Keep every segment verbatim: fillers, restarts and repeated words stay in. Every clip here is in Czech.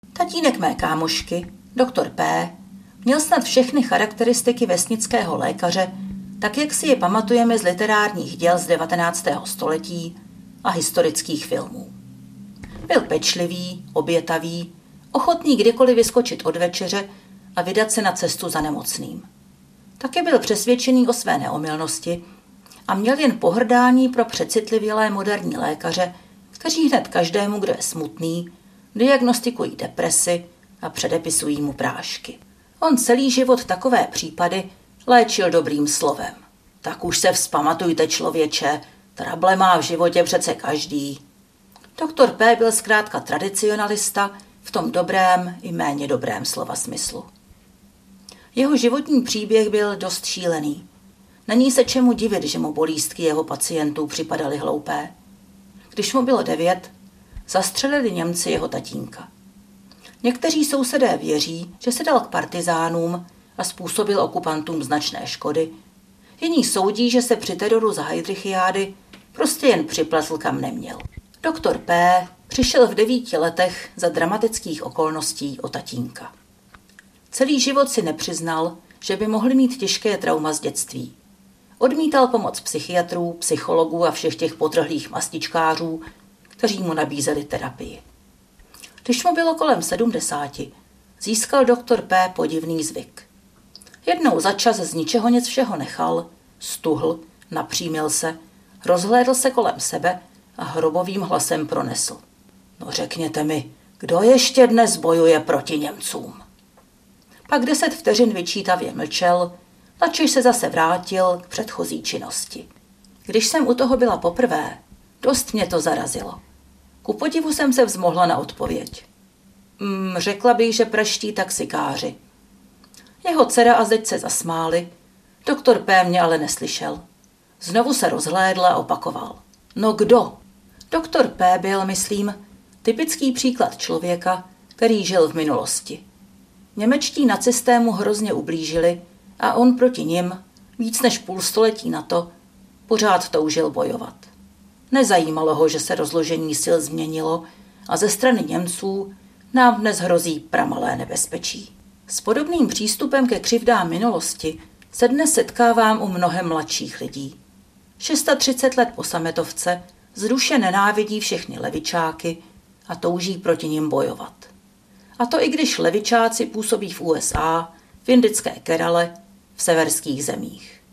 Tatínek mé kámošky, doktor P., měl snad všechny charakteristiky vesnického lékaře, tak jak si je pamatujeme z literárních děl z devatenáctého století a historických filmů. Byl pečlivý, obětavý, ochotný kdykoliv vyskočit od večeře a vydat se na cestu za nemocným. Také byl přesvědčený o své neomylnosti a měl jen pohrdání pro přecitlivělé moderní lékaře, kteří hned každému, kdo je smutný, diagnostikují depresi a předepisují mu prášky. On celý život takové případy léčil dobrým slovem. Tak už se vzpamatujte, člověče, trable má v životě přece každý. Doktor P. byl zkrátka tradicionalista v tom dobrém i méně dobrém slova smyslu. Jeho životní příběh byl dost šílený. Není se čemu divit, že mu bolístky jeho pacientů připadaly hloupé. Když mu bylo devět, zastřelili Němci jeho tatínka. Někteří sousedé věří, že se dal k partizánům a způsobil okupantům značné škody. Jiní soudí, že se při teroru za Heydrichiády prostě jen připletl kam neměl. Doktor P. přišel v devíti letech za dramatických okolností o tatínka. Celý život si nepřiznal, že by mohli mít těžké trauma z dětství. Odmítal pomoc psychiatrů, psychologů a všech těch potrhlých mastičkářů, kteří mu nabízeli terapii. Když mu bylo kolem sedmdesáti, získal doktor P. podivný zvyk. Jednou za čas z ničeho nic všeho nechal, stuhl, napřímil se, rozhlédl se kolem sebe a hrobovým hlasem pronesl. No řekněte mi, kdo ještě dnes bojuje proti Němcům? Pak deset vteřin vyčítavě mlčel, načež se zase vrátil k předchozí činnosti. Když jsem u toho byla poprvé, dost mě to zarazilo. Ku podivu jsem se vzmohla na odpověď. Mm, řekla bych, že praští taxikáři. Jeho dcera a zeď se zasmáli, doktor P. mě ale neslyšel. Znovu se rozhlédl a opakoval. No kdo? Doktor P. byl, myslím, typický příklad člověka, který žil v minulosti. Němečtí nacisté mu hrozně ublížili a on proti nim, víc než půl století na to, pořád toužil bojovat. Nezajímalo ho, že se rozložení sil změnilo a ze strany Němců nám dnes hrozí pramalé nebezpečí. S podobným přístupem ke křivdám minulosti se dnes setkávám u mnohem mladších lidí. třicet šest let po sametovce zruše nenávidí všechny levičáky a touží proti nim bojovat. A to i když levičáci působí v U S A, v indické Kerale, v severských zemích.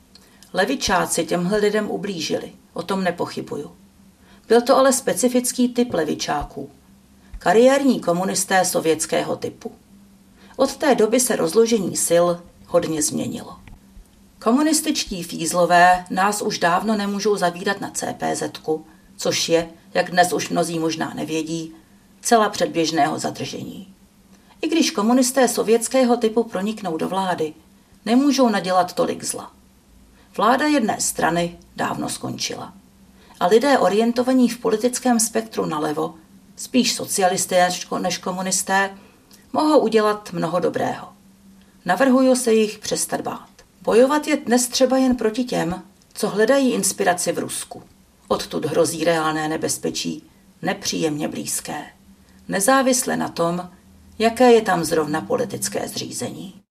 Levičáci těmhle lidem ublížili, o tom nepochybuju. Byl to ale specifický typ levičáků. Kariérní komunisté sovětského typu. Od té doby se rozložení sil hodně změnilo. Komunističtí fízlové nás už dávno nemůžou zavírat na C P Z ku, což je, jak dnes už mnozí možná nevědí, cela předběžného zadržení. I když komunisté sovětského typu proniknou do vlády, nemůžou nadělat tolik zla. Vláda jedné strany dávno skončila. A lidé orientovaní v politickém spektru nalevo, spíš socialisté než komunisté, mohou udělat mnoho dobrého. Navrhuju se jich přestat bát. Bojovat je dnes třeba jen proti těm, co hledají inspiraci v Rusku. Odtud hrozí reálné nebezpečí, nepříjemně blízké. Nezávisle na tom, jaké je tam zrovna politické zřízení.